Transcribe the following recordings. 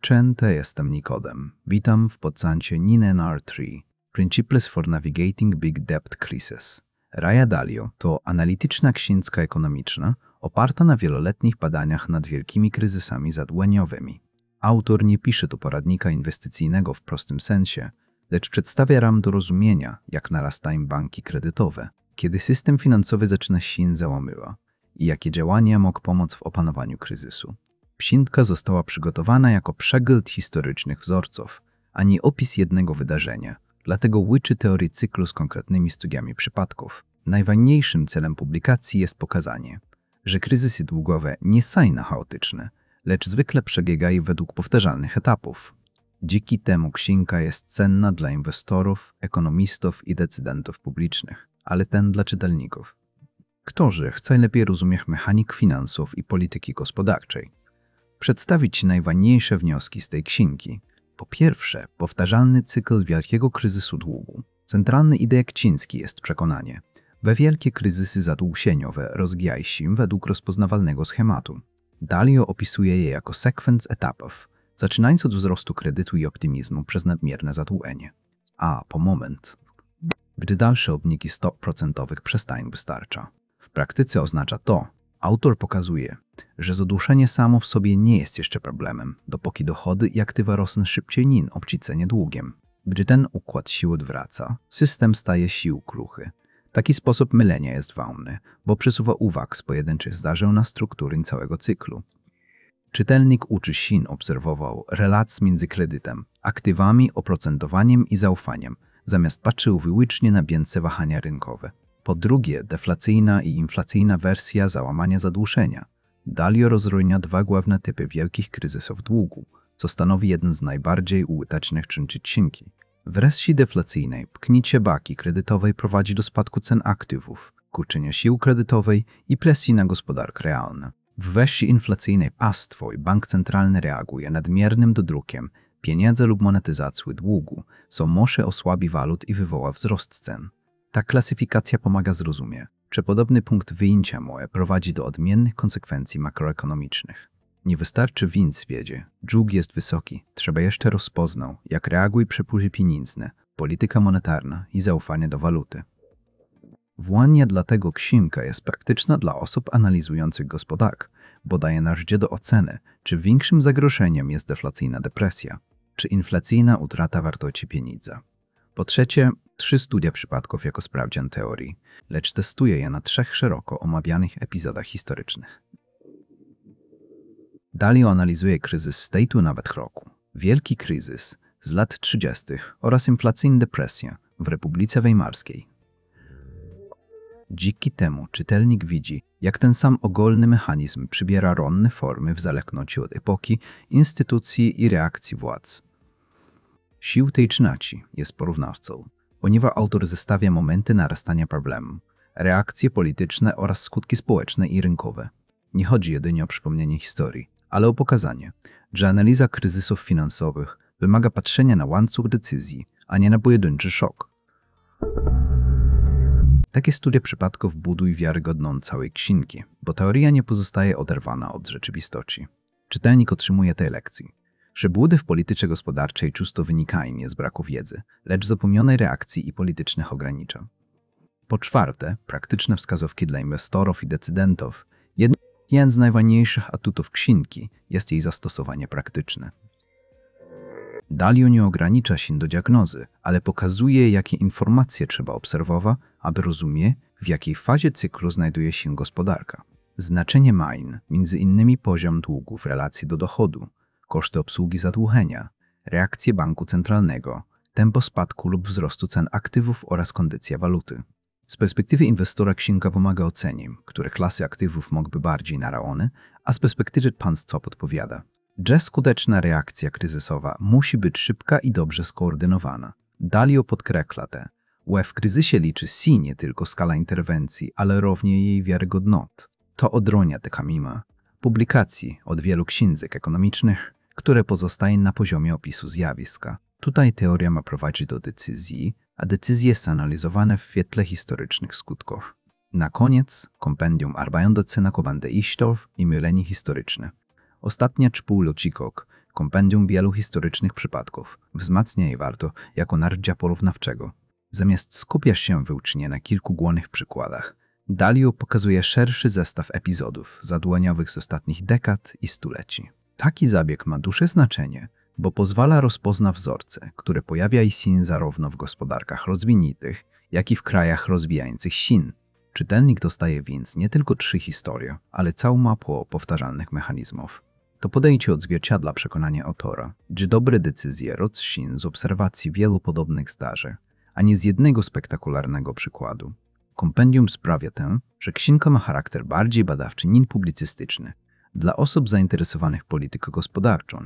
Cześć, jestem Nikodem. Witam w podcaście NINR3 Principles for Navigating Big Debt Crisis. Raya Dalio to analityczna księga ekonomiczna oparta na wieloletnich badaniach nad wielkimi kryzysami zadłużeniowymi. Autor nie pisze tu poradnika inwestycyjnego w prostym sensie, lecz przedstawia ram do rozumienia, jak narastają banki kredytowe, kiedy system finansowy zaczyna się załamywać i jakie działania mogą pomóc w opanowaniu kryzysu. Księga została przygotowana jako przegląd historycznych wzorców, a nie opis jednego wydarzenia, dlatego łączy teorię cyklu z konkretnymi studiami przypadków. Najważniejszym celem publikacji jest pokazanie, że kryzysy długowe nie są chaotyczne, lecz zwykle przebiegają według powtarzalnych etapów. Dzięki temu księga jest cenna dla inwestorów, ekonomistów i decydentów publicznych, ale też dla czytelników, którzy chcą lepiej rozumieć mechanik finansów i polityki gospodarczej. Przedstawić najważniejsze wnioski z tej księgi. Po pierwsze, powtarzalny cykl wielkiego kryzysu długu. Centralna idea księgi jest przekonanie, że wielkie kryzysy zadłużeniowe rozwijają się według rozpoznawalnego schematu. Dalio opisuje je jako sekwencję etapów, zaczynając od wzrostu kredytu i optymizmu przez nadmierne zadłużenie. A po moment, gdy dalsze obniki stóp procentowych przestają wystarczać. W praktyce oznacza to, autor pokazuje, że zadłużenie samo w sobie nie jest jeszcze problemem, dopóki dochody i aktywa rosną szybciej niż obcicenie długiem. Gdy ten układ sił odwraca, system staje się kruchy. Taki sposób mylenia jest ważny, bo przesuwa uwag z pojedynczych zdarzeń na struktury całego cyklu. Czytelnik uczy się obserwował relacje między kredytem, aktywami, oprocentowaniem i zaufaniem, zamiast patrzył wyłącznie na bieżące wahania rynkowe. Po drugie, deflacyjna i inflacyjna wersja załamania zadłużenia. Dalio rozróżnia dwa główne typy wielkich kryzysów długu, co stanowi jeden z najbardziej użytecznych części księgi. W wersji deflacyjnej pchnięcie baki kredytowej prowadzi do spadku cen aktywów, kurczenia sił kredytowej i presji na gospodarkę realną. W wersji inflacyjnej państwo i bank centralny reaguje nadmiernym dodrukiem pieniędzy lub monetyzacją długu, co może osłabi walut i wywoła wzrost cen. Ta klasyfikacja pomaga zrozumieć, że podobny punkt wyjścia może prowadzi do odmiennych konsekwencji makroekonomicznych. Nie wystarczy więc wiedzie, dług jest wysoki, trzeba jeszcze rozpoznać, jak reagują przepływy pieniężne, polityka monetarna i zaufanie do waluty. Właśnie dlatego księga jest praktyczna dla osób analizujących gospodarkę, bo daje narzędzie do oceny, czy większym zagrożeniem jest deflacyjna depresja, czy inflacyjna utrata wartości pieniądza. Po trzecie, 3 studia przypadków jako sprawdzian teorii, lecz testuje je na 3 szeroko omawianych epizodach historycznych. Dalio analizuje kryzys statu nawet roku, wielki kryzys z lat 30. oraz inflacyjna depresja w Republice Weimarskiej. Dzięki temu czytelnik widzi, jak ten sam ogólny mechanizm przybiera różne formy w zależności od epoki, instytucji i reakcji władz. Sił tej czynaci jest porównawcą, ponieważ autor zestawia momenty narastania problemu, reakcje polityczne oraz skutki społeczne i rynkowe. Nie chodzi jedynie o przypomnienie historii, ale o pokazanie, że analiza kryzysów finansowych wymaga patrzenia na łańcuch decyzji, a nie na pojedynczy szok. Takie studia przypadków budują wiarygodną całej księgi, bo teoria nie pozostaje oderwana od rzeczywistości. Czytelnik otrzymuje tej lekcji, że błędy w polityce gospodarczej często wynikają nie z braku wiedzy, lecz z zapomnianej reakcji i politycznych ograniczeń. Po czwarte, praktyczne wskazówki dla inwestorów i decydentów. Jeden z najważniejszych atutów księgi jest jej zastosowanie praktyczne. Dalio nie ogranicza się do diagnozy, ale pokazuje, jakie informacje trzeba obserwować, aby rozumieć, w jakiej fazie cyklu znajduje się gospodarka. Znaczenie mają m.in. poziom długu w relacji do dochodu, koszty obsługi zadłużenia, reakcje banku centralnego, tempo spadku lub wzrostu cen aktywów oraz kondycja waluty. Z perspektywy inwestora księga pomaga ocenić, które klasy aktywów mogłyby bardziej narażone, a z perspektywy państwa podpowiada, że skuteczna reakcja kryzysowa musi być szybka i dobrze skoordynowana. Dalio podkreśla że w kryzysie liczy się nie tylko skala interwencji, ale również jej wiarygodność. To odróżnia te mimo publikacji od wielu książek ekonomicznych, które pozostają na poziomie opisu zjawiska. Tutaj teoria ma prowadzić do decyzji, a decyzje są analizowane w świetle historycznych skutków. Na koniec kompendium arbeitet na kobandę istow i mylenie historyczne. Ostatnia czpół locikok, kompendium wielu historycznych przypadków. Wzmacnia je warto jako narzędzia porównawczego. Zamiast skupiać się wyłącznie na kilku głównych przykładach, Dalio pokazuje szerszy zestaw epizodów zadłaniowych z ostatnich dekad i stuleci. Taki zabieg ma duże znaczenie, bo pozwala rozpoznać wzorce, które pojawiają się zarówno w gospodarkach rozwiniętych, jak i w krajach rozwijających się. Czytelnik dostaje więc nie tylko 3 historie, ale całą mapę powtarzalnych mechanizmów. To podejście odzwierciedla przekonanie autora, że dobre decyzje rodzą się z obserwacji wielu podobnych zdarzeń, a nie z jednego spektakularnego przykładu. Kompendium sprawia tę, że książka ma charakter bardziej badawczy niż publicystyczny dla osób zainteresowanych polityką gospodarczą.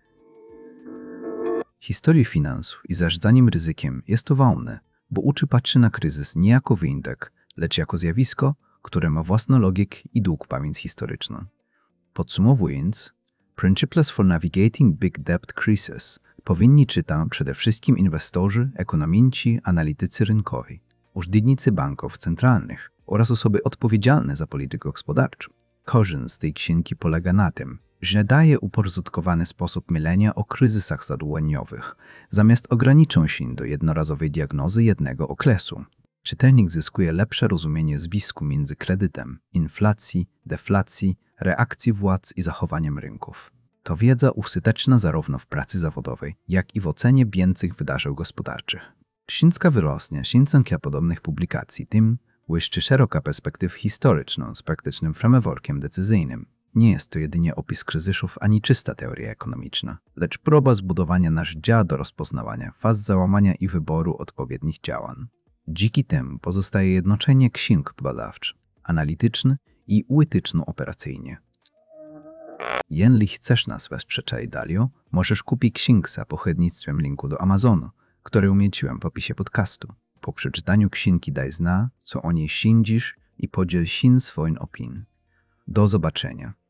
Historia finansów i zarządzaniem ryzykiem jest to ważne, bo uczy patrzy na kryzys nie jako wyjątek, lecz jako zjawisko, które ma własną logikę i długą pamięć historyczną. Podsumowując, Principles for Navigating Big Debt Crisis powinni czytać przede wszystkim inwestorzy, ekonomiści, analitycy rynkowi, urzędnicy banków centralnych oraz osoby odpowiedzialne za politykę gospodarczą. Korzyść z tej księgi polega na tym, że daje uporządkowany sposób myślenia o kryzysach zadłużeniowych, zamiast ograniczą się do jednorazowej diagnozy jednego okresu. Czytelnik zyskuje lepsze rozumienie związku między kredytem, inflacji, deflacji, reakcji władz i zachowaniem rynków. To wiedza użyteczna zarówno w pracy zawodowej, jak i w ocenie bieżących wydarzeń gospodarczych. Książka wyrosnie dzięki podobnych publikacji tym, łyszczy szeroka perspektyw historyczną z praktycznym frameworkiem decyzyjnym. Nie jest to jedynie opis kryzysów ani czysta teoria ekonomiczna, lecz próba zbudowania narzędzia do rozpoznawania faz załamania i wyboru odpowiednich działań. Dzięki temu pozostaje jednoczenie ksiąg badawczy, analityczny i etyczno-operacyjnie. Jeśli chcesz nas wesprzeć Dalio, możesz kupić księgę za pośrednictwem linku do Amazonu, który umieściłem w opisie podcastu. Po przeczytaniu księgi daj znać, co o niej sądzisz i podziel się swoją opinią. Do zobaczenia.